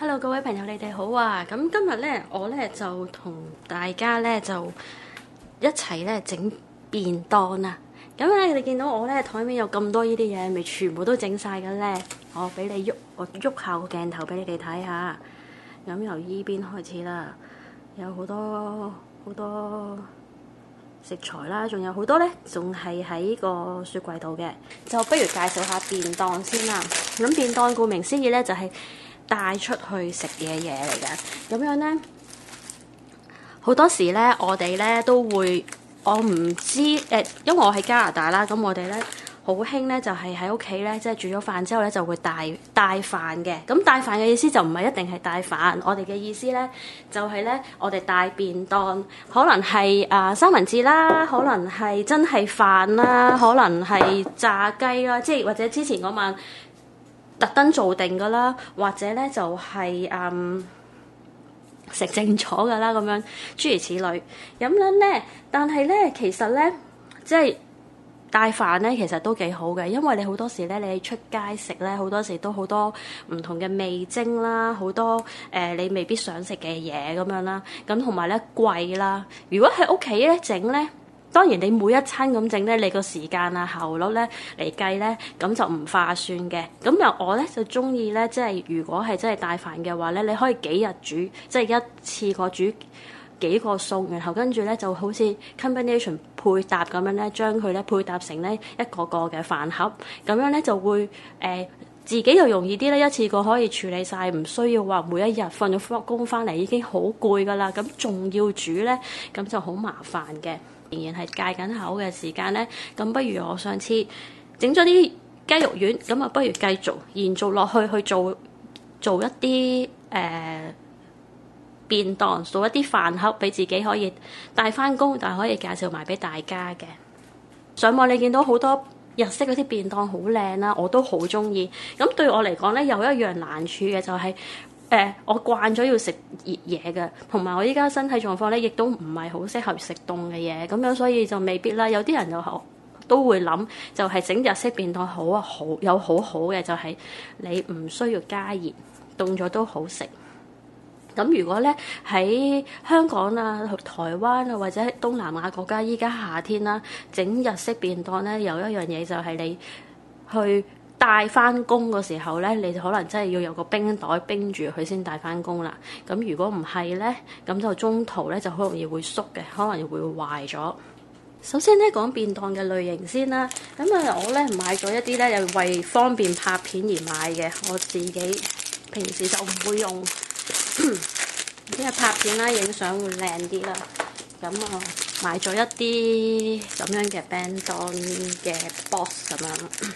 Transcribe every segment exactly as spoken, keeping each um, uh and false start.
Hello， 各位朋友，你哋好啊！咁今日咧，我咧就同大家咧就一齊咧整便當啊！咁咧，你見到我咧台面有咁多呢啲嘢，咪全部都整晒嘅咧？我俾你喐，我喐下個鏡頭俾你哋睇下。咁由依邊開始啦，有好多好多食材啦，仲有好多咧，仲係喺個雪櫃度嘅。就不如介紹下便當先啦。咁便當顧名思義咧，就係、是帶出去食嘅嘢嚟嘅，咁樣咧好多時咧，我哋咧都會，我唔知誒、呃，因為我喺加拿大啦，咁我哋咧好興咧，就係喺屋企咧，即係煮咗飯之後咧，就會帶帶飯嘅。咁帶飯嘅意思就唔係一定係帶飯，我哋嘅意思咧就係、是、咧，我哋帶便當，可能係啊、呃、三文治啦，可能係真係飯啦，可能係炸雞啦，即係或者之前嗰晚特登做定噶啦，或者咧就係、是、嗯食剩咗噶啦，咁樣諸如此類。咁樣咧，但係咧，其實咧，即係帶飯咧，其實都幾好嘅，因為你好多時咧，你出街食咧，好多時都好多唔同嘅味精啦，好多誒、呃、你未必想食嘅嘢咁樣啦。咁同埋咧貴啦，如果喺屋企咧整咧。當然，你每一餐咁整咧，你個時間啊、效率咧嚟計咧，咁就唔划算嘅。咁又我咧就中意咧，即係如果係真係帶飯嘅話咧，你可以幾日煮，即係一次過煮幾個餸，然後跟住咧就好似 combination 配搭咁樣咧，將佢咧配搭成咧一個個嘅飯盒，咁樣咧就會誒。呃自己又容易啲咧，一次過可以處理晒，唔需要話每一日放咗工翻嚟已經好攰噶啦，咁仲要煮咧，咁就好麻煩嘅。仍然係戒緊口嘅時間咧，咁不如我上次整咗啲雞肉丸，咁啊不如繼續延續落去去做做一啲誒、呃、便當，做一啲飯盒俾自己可以帶翻工，但係可以介紹埋俾大家嘅。上網你見到好多日式嗰啲便當好靚啦，我都好中意。咁對我嚟講咧，有一樣難處嘅就係、是、誒、呃，我慣咗要食熱嘢嘅，同埋我依家身體狀況咧，亦都唔係好適合食凍嘅嘢，咁樣所以就未必啦。有啲人就好都會諗，就係整日式便當好啊，好有好好嘅就係你唔需要加熱，凍咗都好食。咁如果咧喺香港啊、台灣啊或者東南亞國家，依家夏天啦，整日式便當咧，有一樣嘢就係你去帶翻工嘅時候咧，你就可能真係要有個冰袋冰住佢先帶翻工啦。咁如果唔係咧，咁就中途咧就好容易會縮嘅，可能會壞咗。首先咧講便當嘅類型先啦，咁啊我咧買咗一啲咧又為方便拍片而買嘅，我自己平時就唔會用。因為拍片啦、影相會靚啲啦，咁我買咗一啲咁樣嘅便當嘅 box 咁樣，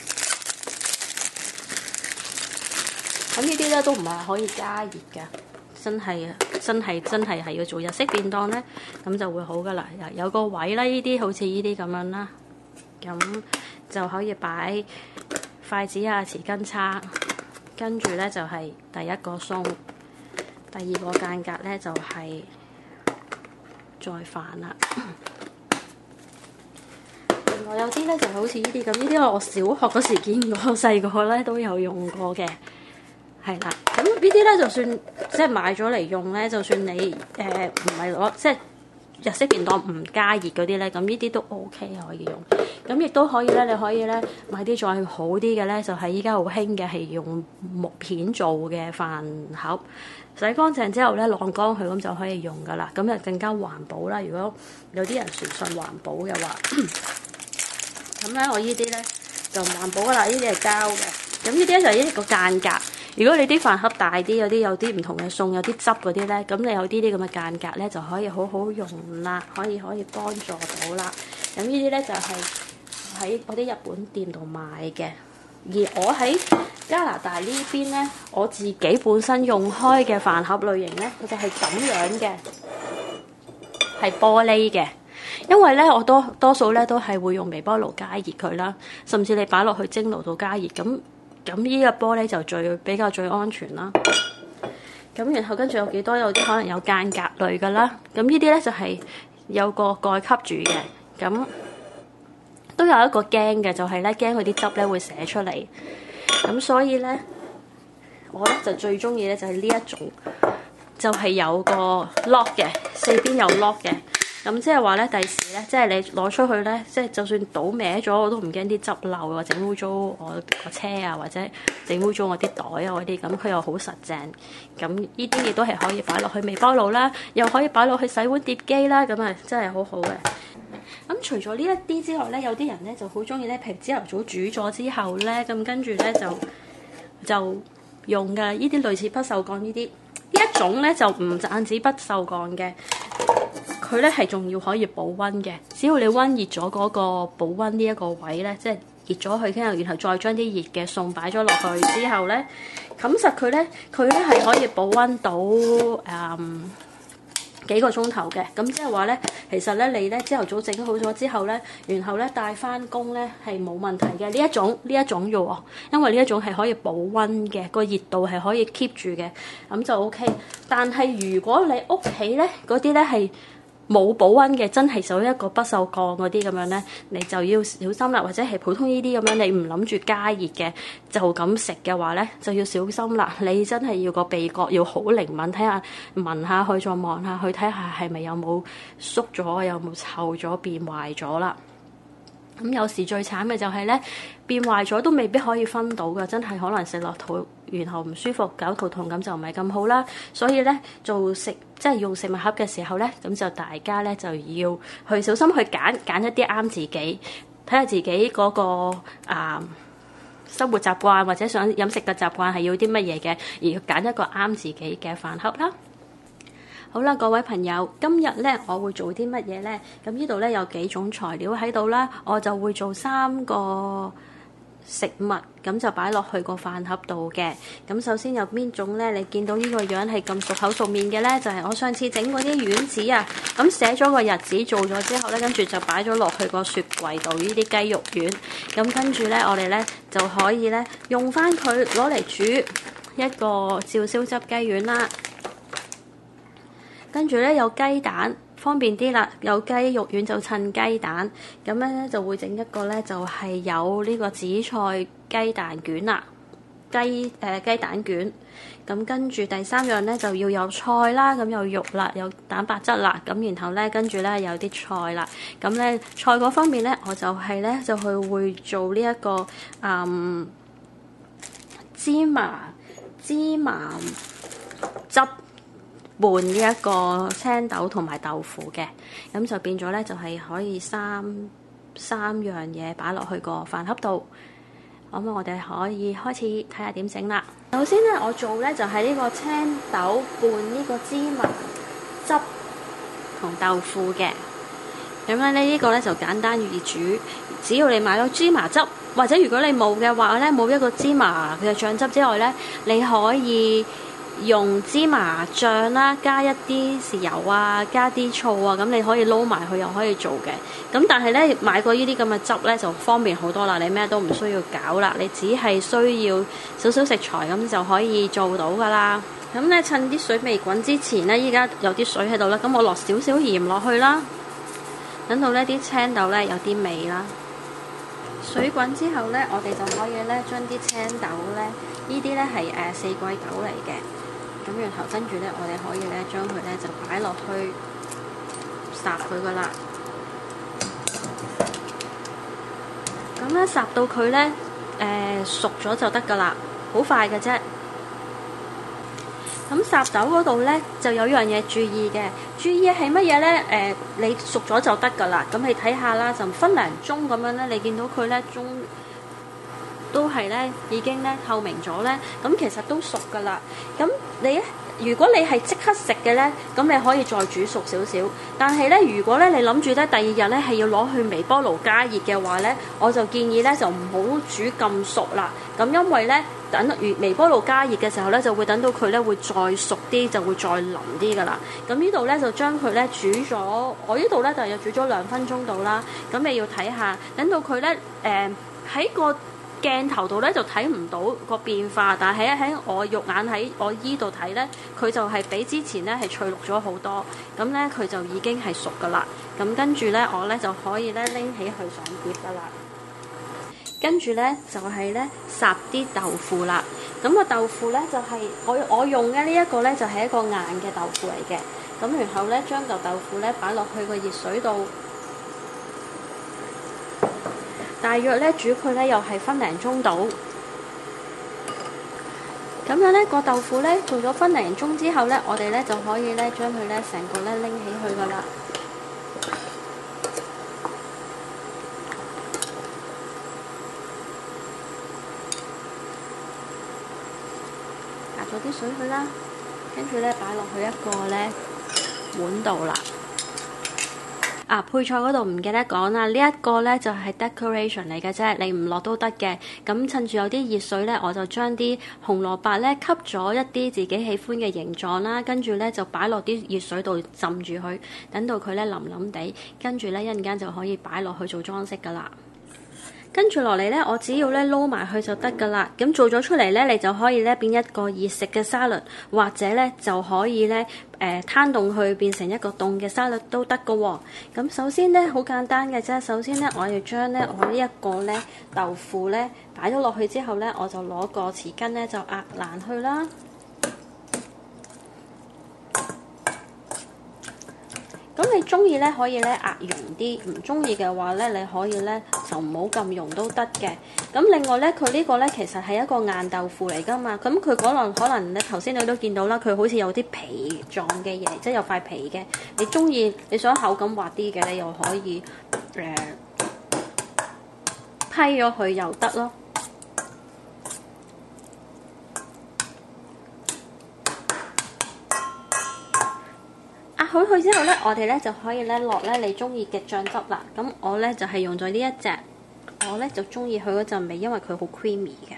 咁呢啲咧都唔係可以加熱㗎，真係真係真係係要做日式便當咧，咁就會好噶啦。有個位啦，呢啲好似呢啲咁樣啦，咁就可以擺筷子啊、匙羹叉，跟住咧就係第一個餸。第二個間隔咧就係、是、再飯啦。另外有啲咧就好似呢啲咁，呢啲我小學嗰時見過，細個咧都有用過嘅，係啦。咁呢啲咧就算即係買咗嚟用咧，就算你誒唔係攞即係日式便當唔加熱嗰啲咧，咁呢啲都 OK 可以用。咁亦都可以咧，你可以咧買啲再好啲嘅咧，就係依家好興嘅係用木片做嘅飯盒。洗乾淨之後咧，晾乾佢咁就可以用噶啦，咁就更加環保啦。如果有啲人傳信環保嘅話，咁咧我呢啲咧就唔環保噶啦，呢啲係膠嘅。咁呢啲咧就係一個間隔。如果你啲飯盒大啲，有啲有啲唔同嘅餸，有啲汁嗰啲咧，咁你有啲啲咁嘅間隔咧，就可以好好用啦，可以可以幫助到啦。咁呢啲咧就係喺嗰啲日本店度買嘅。而我喺加拿大呢邊咧，我自己本身用開嘅飯盒類型咧，佢就係咁樣嘅，係玻璃嘅。因為咧，我多多數咧都係會用微波爐加熱佢啦，甚至你擺落去蒸爐度加熱，咁咁呢個玻璃就最比較最安全啦。咁然後跟住有幾多有啲可能有間隔類噶啦，咁呢啲咧就係有個蓋吸住嘅，咁。都有一個驚嘅，就係咧驚佢啲汁咧會瀉出嚟，咁所以咧我咧就最中意咧就係呢一種，就係、是、有個 lock 嘅，四邊有 lock 嘅。咁即係話咧，第時咧，即係你攞出去咧，即係就算倒歪咗，我都唔驚啲汁漏或整污糟我個車啊，或者整污糟我啲袋啊嗰啲。咁佢又好實淨。咁呢啲嘢都係可以擺落去微波爐啦，又可以擺落去洗碗碟機啦。咁啊，真係好好嘅。咁除咗呢一啲之外咧，有啲人咧就好中意咧，譬如朝頭早煮咗之後咧，咁跟住咧就就用嘅呢啲類似不鏽鋼呢啲。呢一種咧就唔單止不鏽鋼嘅。佢咧係仲要可以保溫嘅，只要你溫熱咗嗰個保溫呢一個位咧，即係熱咗佢，跟住然後再將啲熱嘅餸擺咗落去之後咧，冚實佢咧，佢咧係可以保溫到誒、嗯、幾個鐘頭嘅。咁即係話咧，其實咧你咧朝頭早整好咗之後咧，然後咧帶翻工咧係冇問題嘅。呢一種呢一種要喎，因為呢一種係可以保溫嘅，個熱度係可以 keep 住嘅，咁就 OK。但係如果你屋企咧嗰啲咧係冇保溫嘅，真係屬於一個不鏽鋼嗰啲咁樣咧，你就要小心啦。或者係普通呢啲咁樣，你唔諗住加熱嘅，就咁食嘅話咧，就要小心啦。你真係要個鼻角要好靈敏，睇下聞下去，再望下去，睇下係咪有冇縮咗，有冇臭咗，變壞咗啦。咁有時最慘嘅就係咧，變壞咗都未必可以分到㗎，真係可能食落肚，然後唔舒服，搞肚痛，咁就唔係咁好啦。所以咧，做食即係用食物盒嘅時候咧，咁就大家咧就要去小心去揀揀一啲啱自己，睇下自己嗰個啊生活習慣或者想飲食嘅習慣係要啲乜嘢嘅，而要揀一個啱自己嘅飯盒啦。好啦，各位朋友，今日咧我會做啲乜嘢咧？咁呢度咧有幾種材料喺度啦，我就會做三個食物，咁就擺落去個飯盒度嘅。咁首先有邊種咧？你見到呢個樣係咁熟口熟面嘅咧，就係、是、我上次整嗰啲丸子啊。咁寫咗個日子做咗之後咧，跟住就擺咗落去個雪櫃度呢啲雞肉丸。咁跟住咧，我哋咧就可以咧用翻佢攞嚟煮一個照燒汁雞丸啦。跟住咧有雞蛋，方便啲啦。有雞肉丸就襯雞蛋，咁咧就會整一個咧就係、是、有呢個紫菜雞蛋卷啦，雞誒、呃、雞蛋卷。咁跟住第三樣咧就要有菜啦，咁有肉啦，有蛋白質啦。咁然後咧跟住咧有啲菜啦。咁咧菜嗰方面咧，我就係咧就去會做呢、這、一個嗯芝麻芝麻汁。拌呢一個青豆同埋豆腐嘅，咁就變咗咧就係可以三三樣嘢擺落去個飯盒度。咁我哋可以開始睇下點整啦。首先咧，我做咧就係呢個青豆拌呢個芝麻汁同豆腐嘅。咁咧呢呢個咧就簡單易煮，只要你買咗芝麻汁，或者如果你冇嘅話咧，冇一個芝麻嘅醬汁之外咧，你可以用芝麻醬啦，加一啲豉油啊，加啲醋啊，咁你可以撈埋佢又可以做嘅。咁但係咧買過呢啲咁嘅汁咧就方便好多啦，你咩都唔需要搞啦，你只係需要少少食材咁就可以做到噶啦。咁咧趁啲水未滾之前咧，依家有啲水喺度啦，咁我落少少鹽落去啦，等到呢啲青豆咧有啲味啦。水滾之後咧，我哋就可以咧將啲青豆咧，呢啲咧係誒四季豆嚟嘅。咁然後跟住咧，我哋可以咧將佢咧就擺落去烚佢噶啦。咁咧烚到佢咧誒熟咗就得噶啦，好快嘅啫。咁烚豆嗰度咧就有樣嘢注意嘅，注意係乜嘢咧？誒、呃，你熟咗就得噶啦。咁你睇下啦，就分零鐘咁樣咧，你見到佢咧中。都係咧，已經咧透明咗咧，咁其實都熟噶啦。咁你咧，如果你係即刻食嘅咧，咁你可以再煮熟少少。但係咧，如果咧你諗住咧第二日咧係要攞去微波爐加熱嘅話咧，我就建議咧就唔好煮咁熟啦。咁因為咧等如微波爐加熱嘅時候咧，就會等到佢咧會再熟啲，就會再腍啲噶啦。咁呢度咧就將佢咧煮咗，我呢度咧就要煮咗兩分鐘到啦。咁你要睇下，等到佢咧誒喺個鏡頭度咧就睇唔到個變化，但係喺我肉眼喺我依度睇咧，佢就係比之前咧係翠綠咗好多，咁咧佢就已經係熟噶啦。咁跟住咧，我咧就可以咧拎起佢上碟噶啦。 跟住咧就係咧烚啲豆腐啦。咁個豆腐咧就係、是、我我用嘅呢一個咧就係、是、一個硬嘅豆腐嚟嘅。咁然後咧將嚿豆腐咧擺落去個熱水度，大約咧煮佢咧又係分零鐘到。咁樣咧個豆腐咧做咗分零鐘之後咧，我哋咧就可以咧將佢咧成個咧拎起去噶啦。壓咗啲水去啦，跟住咧擺落去一個咧碗度啦。啊，配菜嗰度唔記得講啦，呢一個呢就係 decoration 嚟嘅啫，你唔落都得嘅。咁趁住有啲熱水呢，我就將啲紅蘿蔔呢吸咗一啲自己喜歡嘅形狀啦，跟住呢就擺落啲熱水度浸住佢，等到佢呢腍腍地，跟住呢一陣間就可以擺落去做裝飾噶啦。跟住落嚟呢，我只要呢撈埋去就得噶啦。咁做咗出嚟呢，你就可以呢變一個熱食嘅沙律，或者呢就可以呢誒攤凍去變成一個凍嘅沙律都得噶喎。咁首先呢，好簡單嘅啫。首先呢，我要將呢我呢一個呢豆腐呢擺咗落去之後呢，我就攞個匙羹呢就壓爛去啦。咁你中意咧可以咧壓溶啲，唔中意嘅話咧你可以咧就唔好咁溶都得嘅。咁另外咧佢呢個咧其實係一個硬豆腐嚟噶嘛，咁佢可能可能咧頭先你都見到啦，佢好似有啲皮狀嘅嘢，即係有塊皮嘅。你中意你想口感滑啲嘅，你又可以誒、呃、批咗佢又得咯。好佢之後咧，我哋咧就可以咧落咧你中意嘅醬汁啦。咁我咧就係、是、用咗呢一隻，我咧就中意佢嗰陣味，因為佢好 creamy 嘅。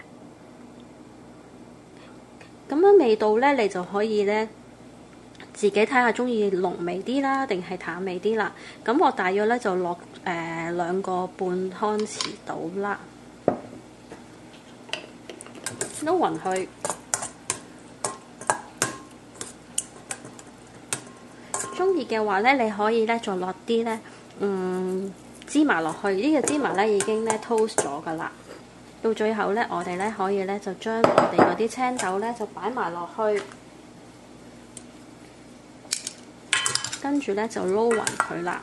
咁樣味道咧，你就可以咧自己睇下中意濃味啲啦，定係淡味啲啦。咁我大約咧就落誒兩個半湯匙到啦，撈勻佢。中意嘅話咧，你可以咧再落啲咧，嗯芝麻落去。呢、這個芝麻咧已經咧 toast 咗噶啦。到最後咧，我哋咧可以咧就將我哋嗰啲青豆咧就擺埋落去，跟住咧就撈勻佢啦。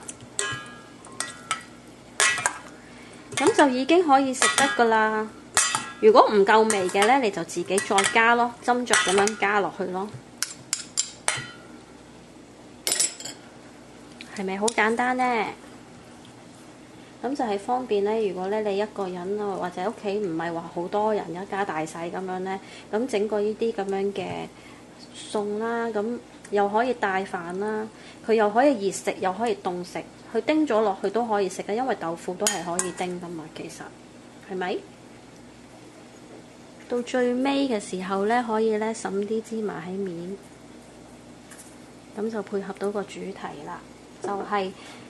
咁就已經可以食得噶啦。如果唔夠味嘅咧，你就自己再加咯，斟酌咁樣加落去咯。係咪好簡單呢？咁就係方便咧。如果咧你一個人啊，或者屋企唔係話好多人，一家大細咁樣咧，咁整個呢啲咁樣嘅餸啦，咁又可以帶飯啦，佢又可以熱食，又可以凍食，佢叮咗落去都可以食嘅，因為豆腐都係可以叮噶嘛。其實係咪？到最尾嘅時候咧，可以咧滲啲芝麻喺面，咁就配合到個主題啦。就係、是、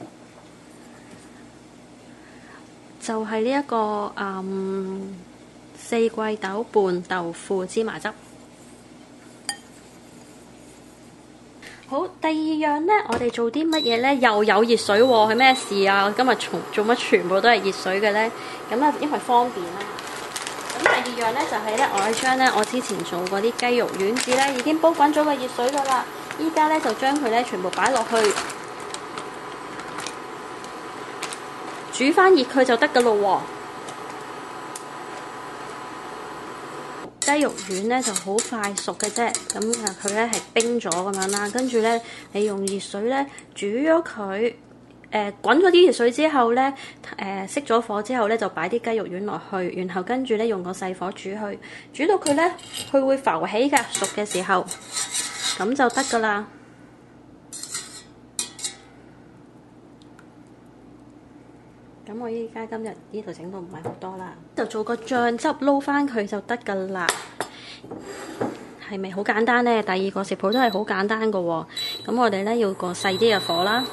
就係呢一個嗯四季豆拌豆腐芝麻汁。好，第二樣呢，我哋做啲乜嘢呢？又有熱水喎、哦，係咩事啊？今日從做乜全部都係熱水嘅呢？咁啊，因為方便啦。咁第二樣呢，就係、是、呢，我將呢我之前做嗰啲雞肉丸子呢已經煲滾咗個熱水噶啦。依家呢，就將佢呢全部擺落去。煮翻熱佢就得噶咯喎。雞肉丸咧就好快熟嘅啫，咁啊佢咧係冰咗咁樣啦，跟住咧你用熱水咧煮咗佢，誒滾咗啲熱水之後咧，誒熄咗火之後咧就擺啲雞肉丸落去，然後跟住咧用個細火煮佢，煮到佢咧佢會浮起㗎，熟嘅時候咁就得噶啦。咁我依家今日呢度整到唔係好多啦，就做個醬汁撈翻佢就得噶啦。係咪好簡單呢？第二個食譜都係好簡單噶喎。咁我哋咧要個細啲嘅火啦。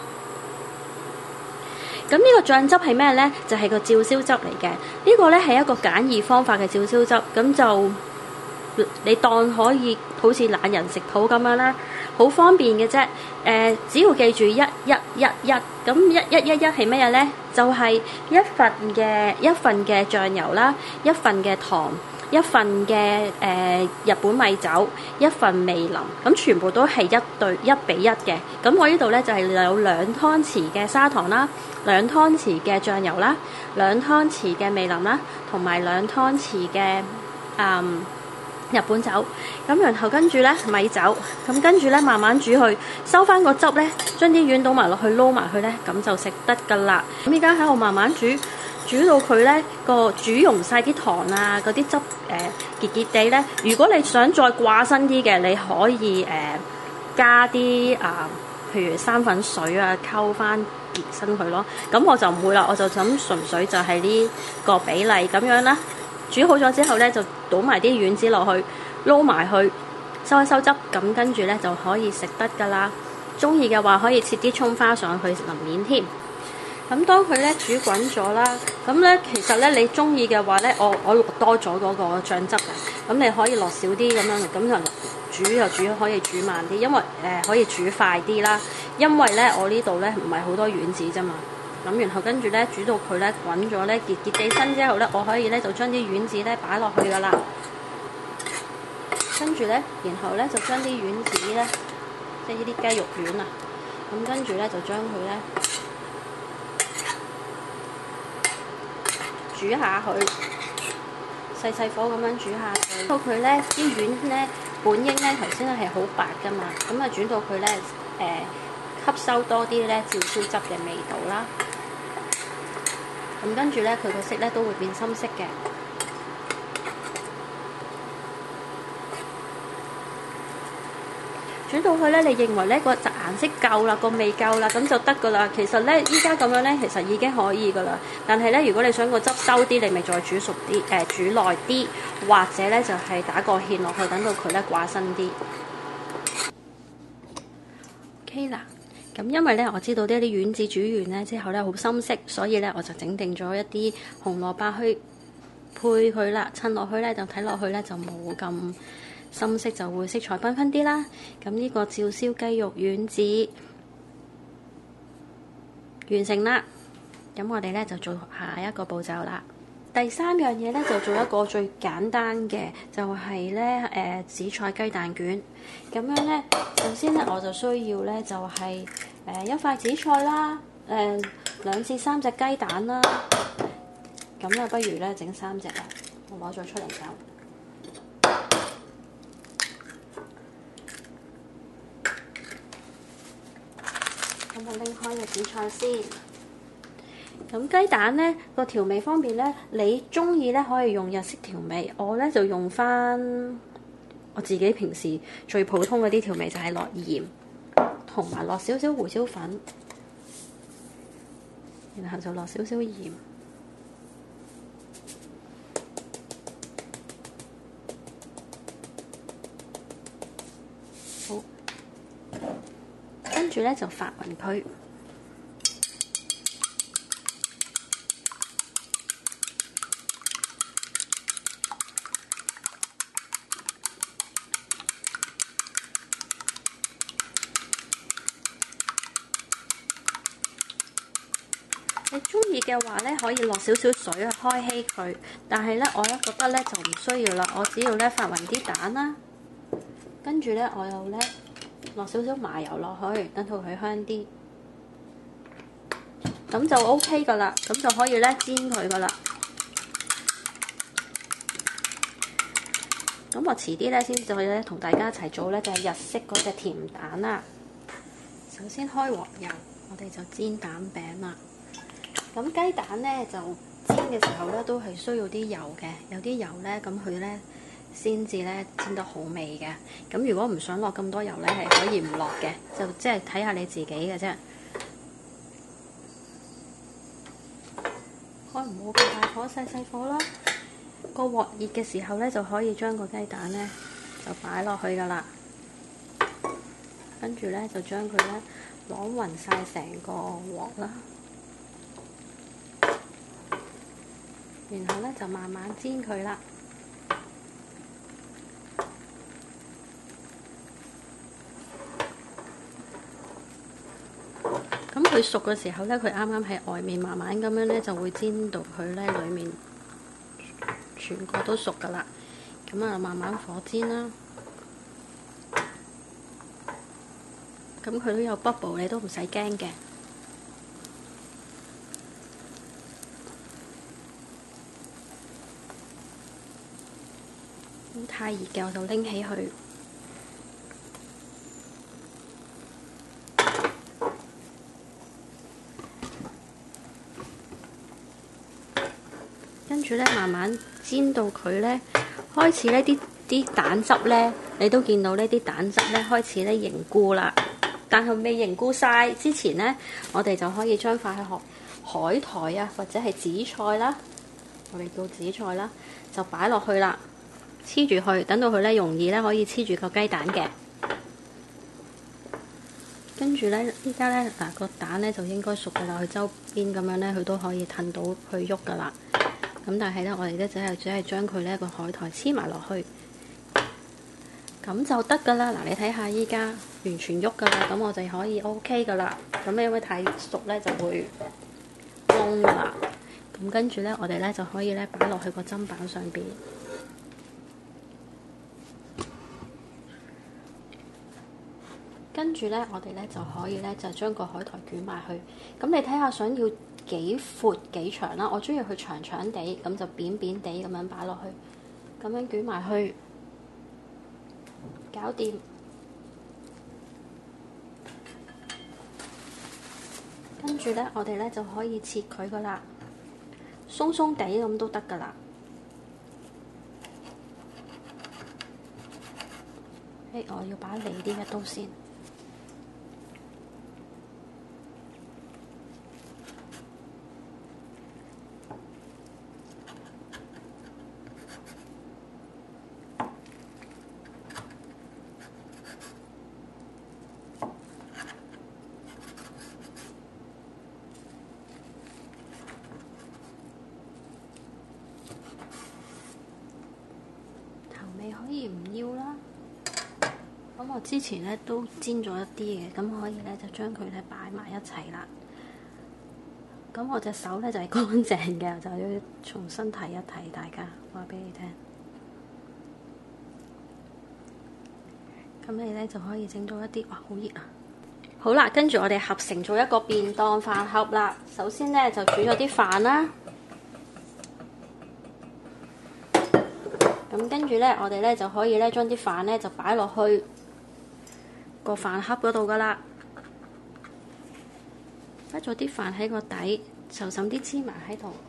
咁呢個醬汁係咩呢？就係個照燒汁嚟嘅。呢個咧係一個簡易方法嘅照燒汁，咁就你當可以好似懶人食譜咁樣啦。 好方便嘅啫。誒、呃，只要記住一一一一，咁一一一一係乜嘢咧？就係、是、一份嘅一份嘅醬油啦，一份嘅糖，一份嘅誒、呃、日本米酒，一份味淋，咁全部都係一對一比一嘅。咁我呢度咧就係、是、有兩湯匙嘅砂糖啦，兩湯匙嘅醬油啦，兩湯匙嘅味淋啦，同埋兩湯匙嘅嗯。日本酒，咁然後跟住咧米酒，咁跟住咧慢慢煮去，收翻個汁咧，將啲丸倒埋落去撈埋去咧，咁就食得噶啦。咁而家喺度慢慢煮，煮到佢咧個煮溶晒啲糖啊，嗰啲汁誒結結地咧。如果你想再掛身啲嘅，你可以誒、呃、加啲啊、呃，譬如生粉水啊，溝翻結身佢咯。咁我就唔會啦，我就咁純粹就係呢個比例咁樣啦。煮好咗之後咧，就倒埋啲丸子落去，撈埋去，收一收汁，咁跟住咧就可以食得噶啦。中意嘅話可以切啲葱花上去淋面添。咁當佢咧煮滾咗啦，咁咧其實咧你中意嘅話咧，我我落多咗嗰個醬汁啊，咁你可以落少啲咁樣，咁就煮又煮可以煮慢啲，因為誒、呃、可以煮快啲啦。因為咧我呢度咧唔係好多丸子啫嘛。咁然後跟住咧煮到佢咧滾咗咧結結地身之後咧，我可以咧就將啲丸子咧擺落去噶啦。跟住咧，然後咧就將啲丸子咧，即係呢啲雞肉丸啊，咁跟住咧就將佢咧煮下佢，細細火咁樣煮下佢，到佢咧啲丸咧本應咧頭先係好白噶嘛，咁啊煮到佢咧誒吸收多啲咧照燒汁嘅味道啦。咁跟住咧，佢個色咧都會變深色嘅。煮到佢咧，你認為咧個顏色夠啦，個味夠啦，咁就得噶啦。其實咧，依家咁樣咧，其實已經可以噶啦。但係咧，如果你想個汁收啲，你咪再煮熟啲，誒、呃、煮耐啲，或者咧就係、是、打個芡落去，等到佢咧掛身啲。OK 啦。咁因為咧，我知道呢啲丸子煮完咧之後咧好深色，所以咧我就整定咗一啲紅蘿蔔去配佢啦，襯落去咧就睇落去咧就冇咁深色，就會色彩繽紛啲啦。咁呢個照燒雞肉丸子完成啦，咁我哋咧就做下一個步驟啦。第三樣嘢咧就做一個最簡單嘅，就係咧誒紫菜雞蛋卷。咁樣咧，首先咧我就需要咧就係、是、誒、呃、一塊紫菜啦，誒、呃、兩至三隻雞蛋啦。咁啊，不如咧整三隻啦，我攞咗出嚟搞。咁我拎開個紫菜先。咁雞蛋咧個調味方面咧，你中意咧可以用日式調味，我咧就用翻我自己平時最普通嗰啲調味，就係落鹽，同埋落少少胡椒粉，然後就落少少鹽，好，跟住咧就發勻佢。你中意嘅話咧，可以落少少水去開稀佢，但係咧我咧覺得咧就唔需要啦。我只要咧發勻啲蛋啦，跟住咧我又咧落少少麻油落去，等到佢香啲，咁就 OK 噶啦。咁就可以咧煎佢噶啦。咁我遲啲咧先再咧同大家一齊做咧，就係日式嗰隻甜蛋啦。首先開鑊油，我哋就煎蛋餅啦。咁雞蛋咧就煎嘅時候咧都係需要啲油嘅，有啲油咧咁佢咧先至咧煎得好味嘅。咁如果唔想落咁多油咧，係可以唔落嘅，就即係睇下你自己嘅啫。開唔好咁大火，細細火啦。個鑊熱嘅時候咧，就可以將個雞蛋咧就擺落去噶啦。跟住咧就將佢咧攞勻晒成個鑊啦。然後咧就慢慢煎佢啦。 佢熟嘅時候咧，佢啱啱喺外面慢慢咁樣咧，就會煎到佢咧裡面全個都熟噶啦。咁啊，慢慢火煎啦。咁佢都有 bubble，你都唔使驚嘅。咁太熱嘅，我就拎起佢。跟住咧，慢慢煎到佢咧，開始呢啲啲蛋汁咧，你都見到呢啲蛋汁咧開始咧凝固啦。但係未凝固晒之前咧，我哋就可以將塊海海苔啊，或者係紫菜啦，我哋叫紫菜啦，就擺落去啦，黐住佢，等到佢咧容易咧可以黐住個雞蛋嘅。跟住咧，依家咧嗱個蛋咧就應該熟噶啦，佢周邊咁樣咧，佢都可以褪到去喐噶啦。咁但係咧，我哋咧只係只係將佢咧個海苔黐埋落去，咁就得噶啦。嗱，你睇下依家完全喐噶啦，咁我就可以 O K 噶啦。咁因為太熟咧就會燶噶啦。咁跟住咧，我哋咧就可以咧擺落去個砧板上邊。跟住咧，我哋咧就可以咧就將個海苔捲埋去。咁你睇下想要幾闊幾長啦？我中意佢長長地，咁就扁扁地咁樣擺落去，咁樣捲埋去，搞掂。跟住咧，我哋咧就可以切佢噶啦，鬆鬆地咁都得噶啦。誒，我要把利啲嘅刀先。你可以唔要啦，咁我之前咧都煎咗一啲嘅，咁可以咧就將佢咧擺埋一齊啦。咁我隻手咧就係乾淨嘅，就要重新睇一睇，大家話俾你聽。咁你咧就可以整到一啲，哇，好熱啊！好啦，跟住我哋合成做一個便當飯盒啦。首先咧就煮咗啲飯啦。咁跟住咧，我哋咧就可以咧將啲飯咧就擺落去個飯盒嗰度噶啦。擺咗啲飯喺個底，就滲啲芝麻喺度。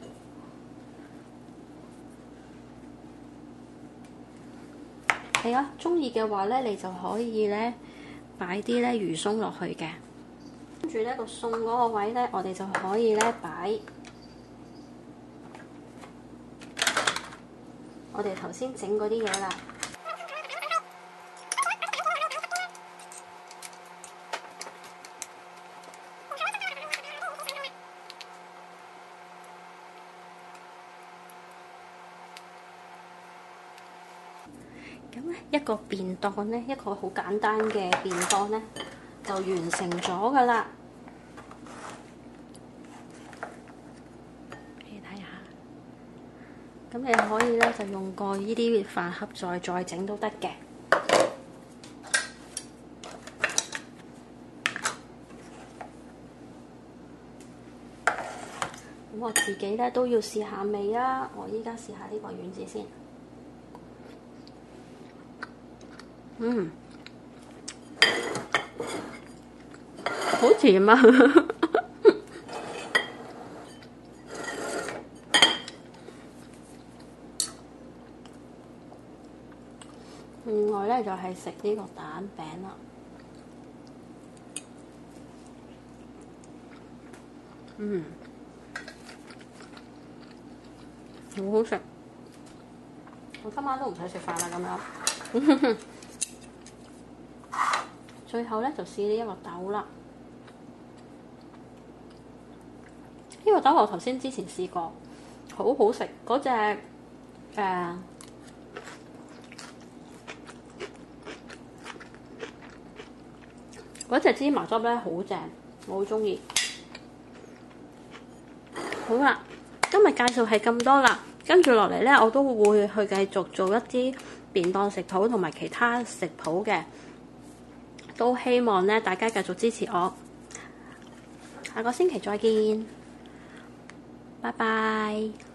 係啊，中意嘅話咧，你就可以咧擺啲咧魚鬆落去嘅。跟住咧個餸嗰個位咧，我哋就可以咧擺我哋頭先整嗰啲嘢啦。咁咧一個便當咧，一個好簡單嘅便當咧，就完成咗噶啦。你睇下，咁你可以咧就用個呢啲飯盒再再整都得嘅。咁我自己咧都要試下味啊！我依家試下呢個丸子先。嗯，好甜啊！另外咧就係食呢個蛋餅啦。嗯，好好食。我今晚都唔使食飯啦，咁樣。最後咧就試呢一個豆啦。呢個豆我頭先之前試過，好好食。嗰隻誒嗰隻芝麻汁咧好正，我好中意。 好啦，今日介紹係咁多啦，跟住落嚟呢，我都會去繼續做一啲便當食譜同埋其他食譜嘅，都希望呢大家繼續支持我。下個星期再見，拜拜。